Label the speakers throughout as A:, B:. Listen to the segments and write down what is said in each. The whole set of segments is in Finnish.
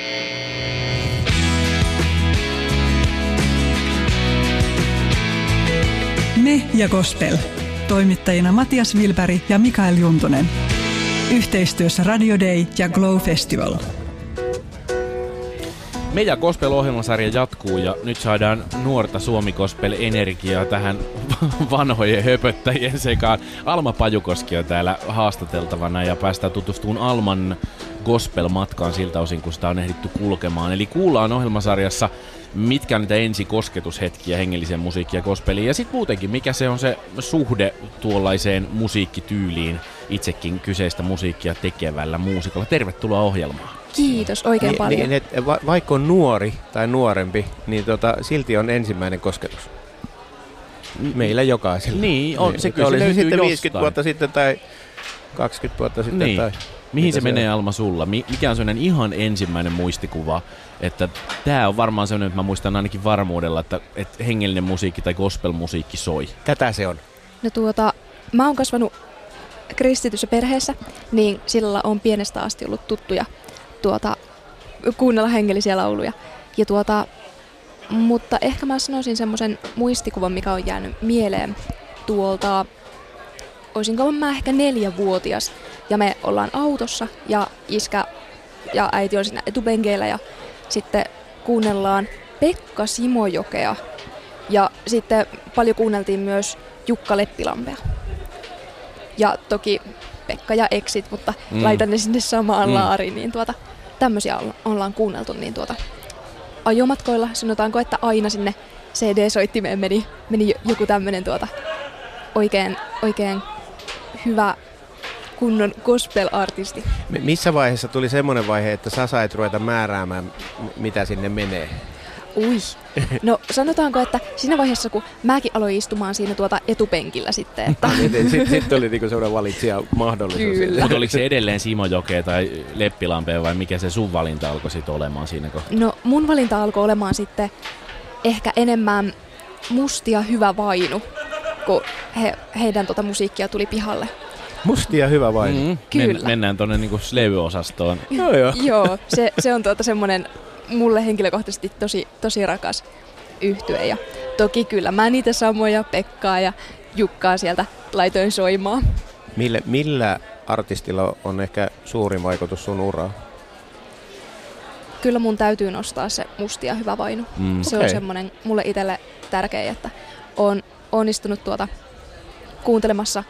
A: Me ja Gospel. Toimittajina Matias Wilberg ja Mikael Juntunen. Yhteistyössä Radio Day ja Glow Festival.
B: Me ja Gospel-ohjelmasarja jatkuu ja nyt saadaan nuorta Suomi-Gospel-energiaa tähän vanhojen höpöttäjien sekaan. Alma Pajukoski on täällä haastateltavana ja päästään tutustumaan Alman Gospel-matkaan siltä osin, kun sitä on ehditty kulkemaan. Eli kuullaan ohjelmasarjassa, mitkä on niitä ensikosketushetkiä hengelliseen musiikkiin ja gospeliin. Ja sitten muutenkin, mikä se on se suhde tuollaiseen musiikkityyliin itsekin kyseistä musiikkia tekevällä muusikalla. Tervetuloa ohjelmaan.
C: Kiitos oikein paljon.
D: Vaikka on nuori tai nuorempi, niin silti on ensimmäinen kosketus. Meillä jokaisella.
B: Niin, on, se kyllä
D: oli
B: se
D: sitten
B: jostain.
D: 50 vuotta sitten tai 20 vuotta sitten.
B: Niin.
D: Tai
B: mihin se menee, Alma, sulla? Mikä on sellainen ihan ensimmäinen muistikuva, että tämä on varmaan sellainen, että mä muistan ainakin varmuudella, että hengellinen musiikki tai gospel-musiikki soi.
D: Tätä se on.
C: No mä oon kasvanut kristityssä perheessä, niin sillä on pienestä asti ollut tuttuja kuunnella hengellisiä lauluja. Ja mutta ehkä mä sanoisin semmoisen muistikuvan, mikä on jäänyt mieleen tuolta, olisinko mä ehkä 4-vuotias, ja me ollaan autossa, ja iskä ja äiti on siinä etupenkeillä, ja sitten kuunnellaan Pekka Simojokea, ja sitten paljon kuunneltiin myös Jukka Leppilampea. Ja toki Pekka ja Exit, mutta laitan ne sinne samaan laariin, niin tämmöisiä ollaan kuunneltu, niin ajomatkoilla sanotaanko, että aina sinne CD-soittimeen meni joku tämmönen oikein hyvä kunnon gospel-artisti.
D: Missä vaiheessa tuli semmoinen vaihe, että sä sait ruveta määräämään, mitä sinne menee?
C: Ui. No sanotaanko, että siinä vaiheessa, kun mäkin aloin istumaan siinä etupenkillä sitten. Että
D: Sitten oli niinku sellainen valitsija mahdollisuus.
B: Mutta oliko se edelleen Simojokea tai Leppilampea vai mikä se sun valinta alkoi sitten olemaan siinä kohtaa?
C: No mun valinta alkoi olemaan sitten ehkä enemmän Mustia Hyvä Vainu, kun heidän musiikkia tuli pihalle.
D: Mustia Hyvä Vainu?
C: Kyllä.
B: Mennään tuonne niinku slevy-osastoon.
C: Joo, se on semmoinen mulle henkilökohtaisesti tosi rakas yhtye. Ja toki kyllä mä niitä samoja Pekkaa ja Jukkaa sieltä laitoin soimaan.
D: Millä artistilla on ehkä suurin vaikutus sun uraan?
C: Kyllä mun täytyy nostaa se Mustia Hyvä Vainu. Se on semmoinen mulle itselle tärkeä, että on onnistunut kuuntelemassa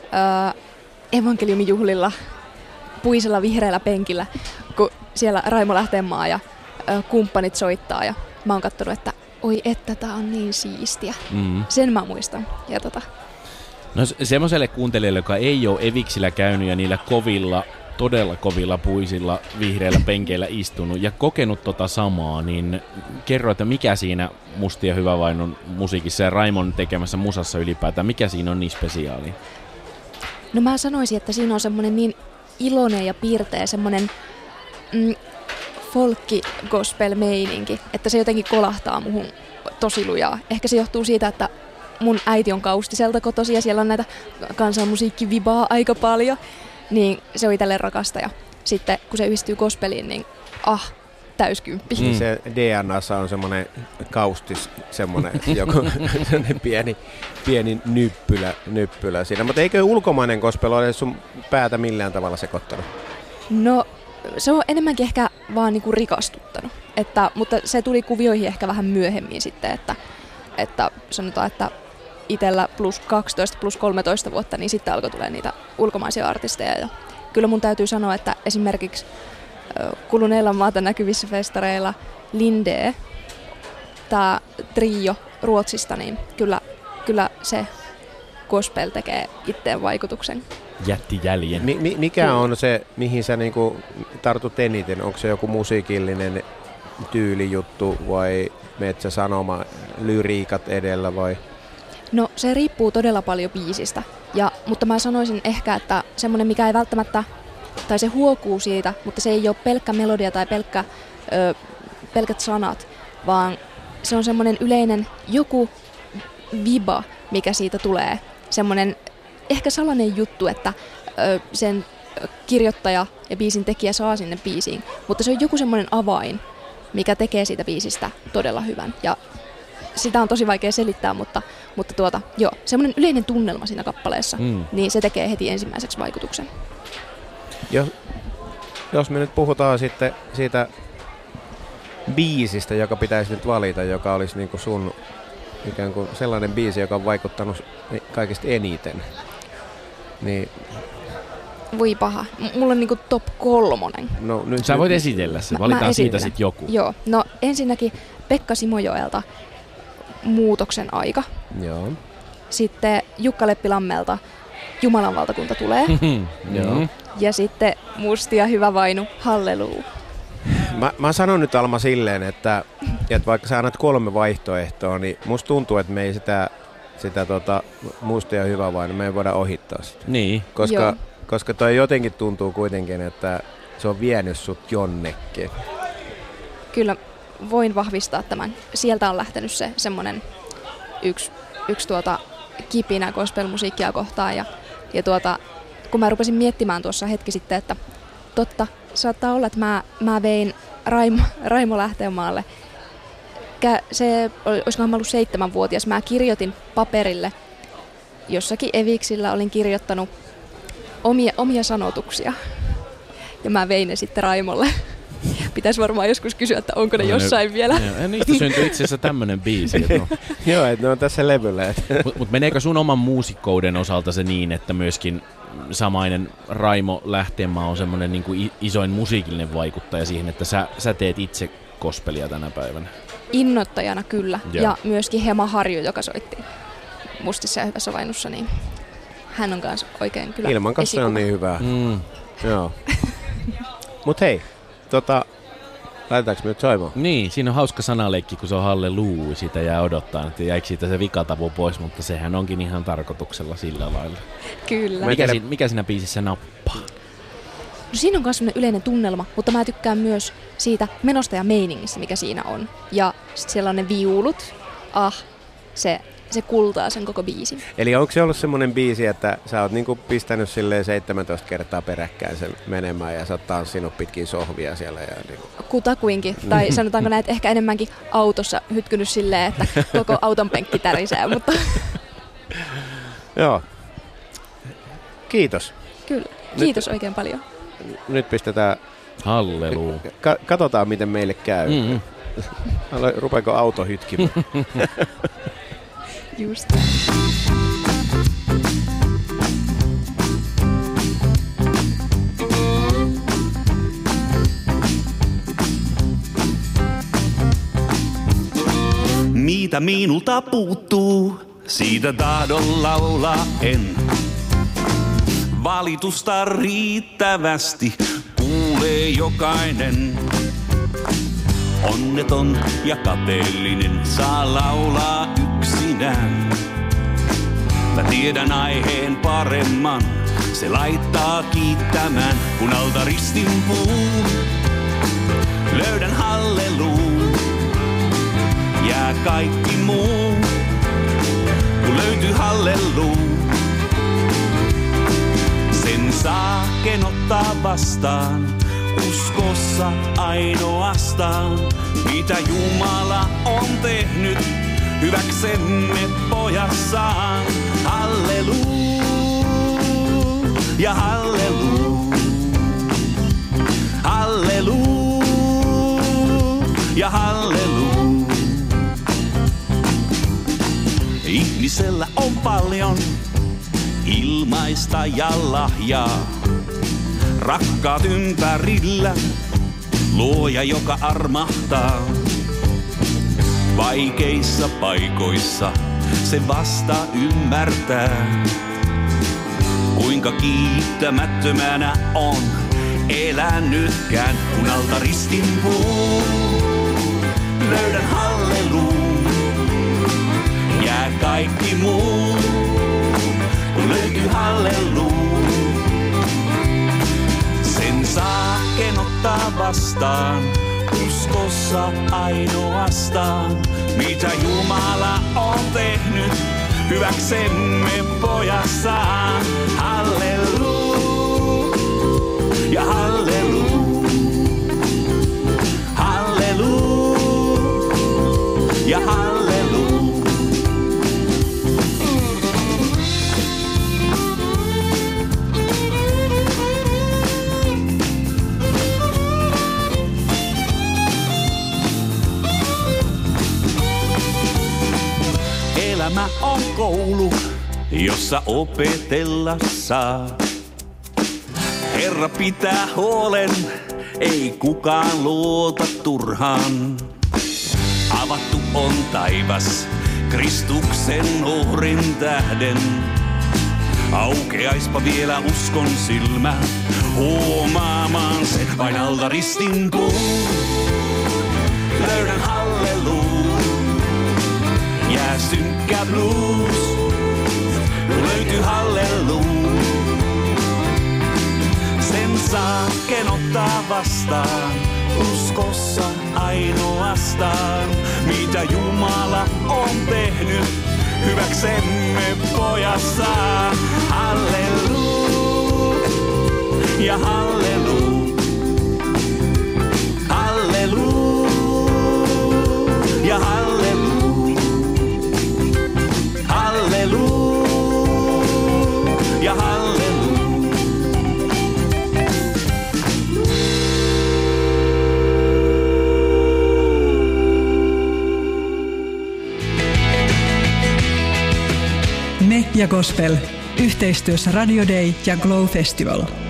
C: evankeliumijuhlilla puisella vihreällä penkillä, kun siellä Raimo Lähteenmaa ja kumppanit soittaa, ja mä oon katsonut, että oi että tää on niin siistiä. Sen mä muistan. Ja
B: No semmoiselle kuuntelijalle, joka ei ole eviksillä käynyt ja niillä todella kovilla puisilla vihreillä penkeillä istunut ja kokenut samaa, niin kerro, että mikä siinä Mustia Hyvä Vainun musiikissa ja Raimon tekemässä musassa ylipäätään, mikä siinä on niin spesiaali?
C: No mä sanoisin, että siinä on semmonen niin iloinen ja piirteä semmonen folkki-gospel-meininki, että se jotenkin kolahtaa muhun tosi lujaa. Ehkä se johtuu siitä, että mun äiti on Kaustiselta kotoisin ja siellä on näitä kansanmusiikkivibaa aika paljon, niin se on itselle rakasta. Ja sitten kun se yhdistyy gospeliin, niin täyskymppi.
D: Se DNAssa on semmoinen kaustis, semmoinen joku pieni nyppylä siinä. Mutta eikö ulkomainen gospel ole sun päätä millään tavalla sekoittanut?
C: No se on enemmänkin ehkä vaan niinku rikastuttanut, mutta se tuli kuvioihin ehkä vähän myöhemmin sitten, että sanotaan, että itsellä plus 12, plus 13 vuotta, niin sitten alkoi tulla niitä ulkomaisia artisteja. Ja kyllä mun täytyy sanoa, että esimerkiksi kuluneilla maata näkyvissä festareilla Linde, tämä trio Ruotsista, niin kyllä se gospel tekee itteen vaikutuksen.
B: Jätti jäljen.
D: Mikä on se, mihin sä niinku tartut eniten? Onko se joku musiikillinen tyylijuttu vai meet sä sanoma lyriikat edellä vai?
C: No se riippuu todella paljon biisistä, mutta mä sanoisin ehkä, että semmoinen mikä ei välttämättä, tai se huokuu siitä, mutta se ei ole pelkkä melodia tai pelkät sanat, vaan se on semmoinen yleinen joku viba, mikä siitä tulee. Semmoinen ehkä salainen juttu, että sen kirjoittaja ja biisin tekijä saa sinne biisiin, mutta se on joku semmoinen avain, mikä tekee siitä biisistä todella hyvän. Ja sitä on tosi vaikea selittää, mutta semmoinen yleinen tunnelma siinä kappaleessa, niin se tekee heti ensimmäiseksi vaikutuksen.
D: Jos me nyt puhutaan sitten siitä biisistä, joka pitäisi nyt valita, joka olisi niin kuin sun ikään kuin sellainen biisi, joka on vaikuttanut kaikista eniten, niin...
C: Voi paha. Mulla on niinku top 3.
D: No, nyt
B: Sä voit esitellä se, valitaan siitä sitten joku.
C: Joo, no ensinnäkin Pekka Simojoelta Muutoksen aika.
D: Joo.
C: Sitten Jukka Leppilammelta Jumalan valtakunta tulee.
D: Joo.
C: Ja sitten Musti ja Hyvä Vainu, Halleluu.
D: Mä sanon nyt Alma silleen, että vaikka sä annat 3 vaihtoehtoa, niin musta tuntuu, että me ei sitä Musti ja Hyvä Vainu, me ei voida ohittaa sitä.
B: Niin.
D: Koska toi jotenkin tuntuu kuitenkin, että se on vienyt sut jonnekin.
C: Kyllä voin vahvistaa tämän. Sieltä on lähtenyt se semmonen yksi kipinä gospelmusiikkia kohtaan. Ja kun mä rupesin miettimään tuossa hetki sitten, että totta, saattaa olla, että mä vein Raimo Lähteenmaalle. Olisikohan mä ollut 7-vuotias. Mä kirjoitin paperille. Jossakin eviksillä olin kirjoittanut omia sanotuksia. Ja mä vein ne sitten Raimolle. Pitäisi varmaan joskus kysyä, että onko ne jossain vielä.
B: Niistä syntyi itse asiassa tämmönen biisi.
D: Joo, että ne on tässä levyllä.
B: Mut meneekö sun oman muusikkouden osalta se niin, että myöskin samainen Raimo Lähteenmaa on semmoinen niin kuin isoin musiikillinen vaikuttaja siihen, että sä teet itse gospelia tänä päivänä?
C: Innoittajana kyllä. Ja myöskin Hema Harju, joka soitti Mustissa ja Hyvässä Vainussa, niin hän on kanssa oikein kyllä
D: ilman kanssa on niin hyvää. Joo. Mut hei, laitetaanko me nyt soimaan?
B: Niin, siinä on hauska sanaleikki, kun se on halleluu, sitä jää odottaa, että jäikö siitä se vikatavu pois, mutta sehän onkin ihan tarkoituksella sillä lailla.
C: Kyllä.
B: Mikä siinä biisissä nappaa?
C: No siinä on myös sellainen yleinen tunnelma, mutta mä tykkään myös siitä menosta ja meiningissä, mikä siinä on. Ja sit siellä on ne viulut, se kultaa sen koko biisin.
D: Eli onko se ollut semmoinen biisi, että sä oot niinku pistänyt silleen 17 kertaa peräkkäin sen menemään ja sä oot tanssinut pitkin sohvia siellä? Ja niinku.
C: Kutakuinkin. Tai sanotaanko näin, että ehkä enemmänkin autossa hytkynyt silleen, että koko auton penkki tärisee. Mutta...
D: Joo. Kiitos.
C: Kyllä. Kiitos oikein paljon.
D: Nyt pistetään...
B: Halleluu.
D: Katsotaan, miten meille käy. Rupeeko auto hytkimään?
C: Just.
E: Mitä minulta puuttuu, siitä tahdon laulaa en. Valitusta riittävästi kuulee jokainen. Onneton ja kateellinen saa laulaa yksinään. Mä tiedän aiheen paremman, se laittaa kiittämään. Kun alta ristin puun, löydän halleluun. Jää kaikki muu, kun löytyy halleluu. Sen saa ken ottaa vastaan. Uskossa ainoastaan, mitä Jumala on tehnyt hyväksemme pojassaan. Halleluu ja halleluu, halleluu ja halleluu. Ihmisellä on paljon ilmaista ja lahjaa. Rakkaat ympärillä, luoja joka armahtaa. Vaikeissa paikoissa se vasta ymmärtää. Kuinka kiittämättömänä on elänytkään, kun alta ristin puun. Löydän halleluun, jää kaikki muu, kun löytyy halleluun. Sen saa ken ottaa vastaan, uskossa ainoastaan, mitä Jumala on tehnyt hyväksemme pojassaan. Halleluu ja halleluu. Halleluu ja halleluu. Elämä on koulu, jossa opetella saa. Herra pitää huolen, ei kukaan luota turhaan. Avattu on taivas Kristuksen uhrin tähden. Aukeaispa vielä uskon silmä, huomaamaan sen vain alta ristin puun. Löydän halleluu, jää synkkä blues, löytyy halleluu. Sen saa ken ottaa vastaan, uskossa ainoastaan. Mitä Jumala on tehnyt, hyväksemme pojassaan. Halleluu ja halleluu. Halleluu ja halleluu. Halleluu ja halleluu.
A: Me ja Gospel. Yhteistyössä Radio Day ja Glow Festival.